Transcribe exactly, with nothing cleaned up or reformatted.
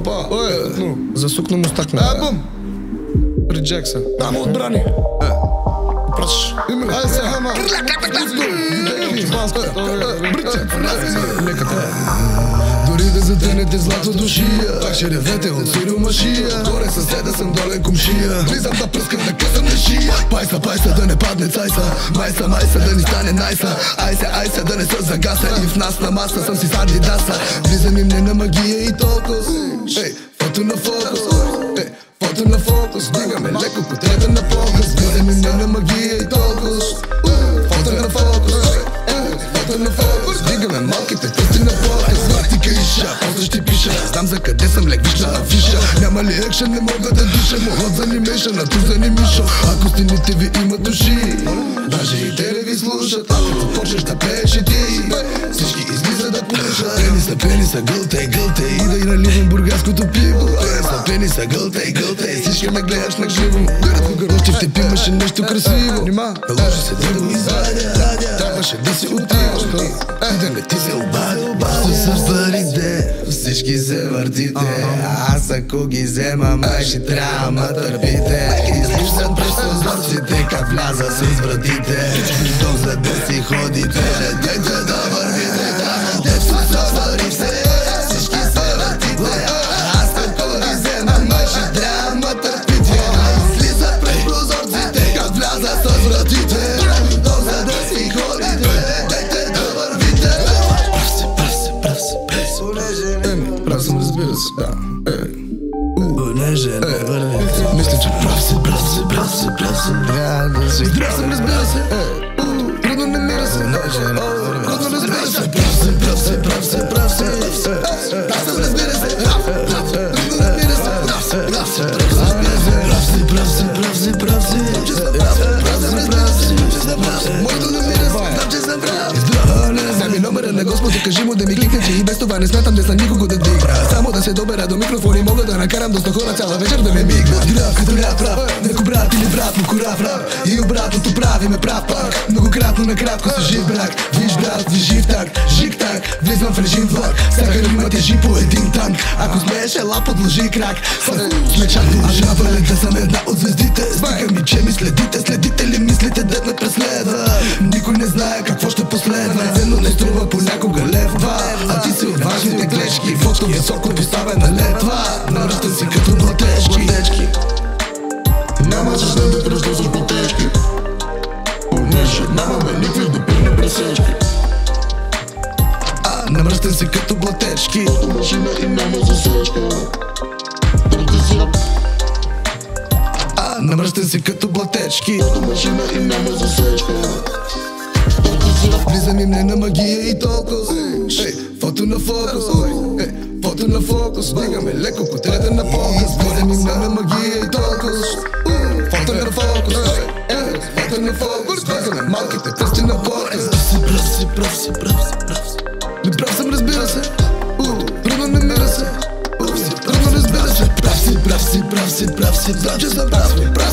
Опа, ну, засукна мустак на... Е, бум! Реджекса. Ама отбрани. Е. Праш. Айде сега, ама. Дори да затънете злато душия, пак ще ревете от сиромашия. Горе съседа съм, долен комшия. Влизам да пръскам, да късам на шия. Пайса, пайса, да не падне цайса. Майса, майса, да ни стане найса. Айсе, айсе, да не се загаса. И в нас на маса съм си с Адидаса. Влизам им не на магия и толкова. Ей, фото на фокус. Ей, фото на фокус. Дигаме леко котрета на показ. Влизам им не на магия и толкова. Фото на фокус. Фото на фокус. Дигаме малките тъсти на показ. Вартика и ша, после ще пиша. Знам за къде съм, лек виж на афиша. Няма ли екшен, не мога да диша. Мога за анимейшън, а тук за анимишо. Ако стените ви имат души, даже и те не ви слушат. Ако започнеш да пееш и ти, всички излиза да пушат. Пениса, пениса, гълтей, гълтей. И да и наливам бургаското пиво. Пениса, пениса, гълтей, гълтей. Всички ме гледаш на живо. Гърдко гърло, че в теб имаше нещо красиво. Нима, наложи се да го извадя. Трябваше да си отиваш, и да не ти се обадя. Просто са парите, всички се въртите. Аз ако ги взема, май ще трябва ма търпите. Излизам през прозорците, как вляза с вратите. Дом за да си ходите, дайте да вървите. Дето са парите, всички се въртите. Аз ако ги взема, май ще трябва ма търпите. Излизам през прозорците, как вляза с вратите. Дом за да си ходите, дайте да вървите. Прав се, прав се, прав се, прав се. Еми, прав съм, разбира се, да. Понеже не върви. Мисля, че прав се, прав се, прав се, прав се. Здрав съм, разбира се. Трудно не мира се. Трудно разбира се. Прав се, прав се, прав се, прав се. Прав съм, разбира се. Трудно не мира се. Прав се, прав се, прав се. Прав се, прав се, прав се, прав се. Прав съм, разбира се. Моето не мира се. Знам, че съм прав. Вземи номера на Господа, кажи му да ми кликне, че и без това не смятам да съм никого да дигна. Само да се добера до микрофон и мога да накарам доста хора цяла вечер да ме мигнат. Грав като рап рап, неко брат или брат му корав рап. И обратното прави ме прав пак. Многократно накратко с жив брак. Виж брат, виж жив так, жик так. Влизам в режим влак, сега има тежи по един танк. Ако смееш ела подложи крак. С меча продължава да съм една от звездите. Стига ми, че ми следите, следите ли мислите да ме преследва. Никой не знае какво ще последва. Ценно не струва понякога лев-два. А ти си от важните клешки. Фото високо поставена летва. Наръщам си като блатешки. Няма защо да пръжда с блатешки. Понеже нямаме никакви допирни пресечки. Намръщам се като блатечки. Машина и няма засечка. Намръщам се като блатечки. Машина и няма засечка. Влизам им не на магия и толкова. Ей, фото на фокус. Ей, фото на фокус. Дигаме леко котрета на показ. Влизам им не на магия и толкова. Фото на фокус. Ей, фото на фокус. Влизаме малките тъсти на показ. Прав си, прав си, прав си, прав си. Не прав съм, разбира се. Трудно не мира се. Трудно разбира се. Прав си, прав си, прав си, прав си. Знам, че съм прав.